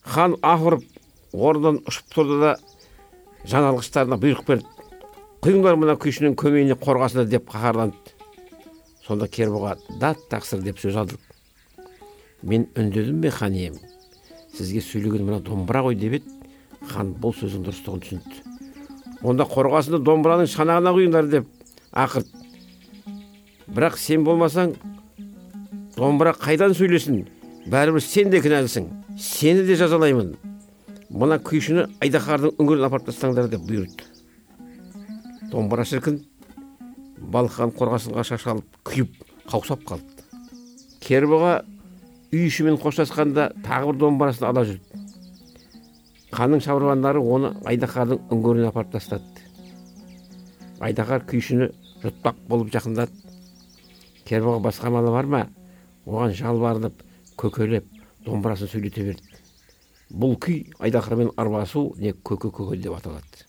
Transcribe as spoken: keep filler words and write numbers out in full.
Хан аһ ұрып орнынан ұшып тұрды да жаналғыштарына бұйрық берді. Құйыңдар мына күйшінің көмейіне қорғасына деп қаһарланды. Сонда Кербұға дат тақсыр деп сөз алды. Мен үндедім бе хан ием? Сізге сөйлеген мына домбыра ғой деп еді. Хан бұл сөздің дұрыстығын түсінді. Онда қорғасында домбыраның шанағына құйыңдар деп ақырды. Бірақ сен болмасаң, домбыра қайдан сөйлесін? Бәрібір сен де кінәлісің. Сені де жазалаймын. Мына күйшіні Айдаһардың үңгіріне апарып тастаңдар деп бұйырды. Домбыра шіркін Балқан қорғасынға шашалып, күйіп, қаусап қалды. Кербұға үй ішімен қоштасқанда тағы бір домбырасын ала жүрді. Ханның шабармандары оны Айдаһардың үңгіріне апарып тастады. Айдаһар күйшіні жұтпақ болып жақындады. Кербұға басқа малы бар ма? Оған жалбарынып, көкелеп, домбырасын сөйлете берді. Бұл күй Айдаһармен арбасу не көке-көке деп аталады.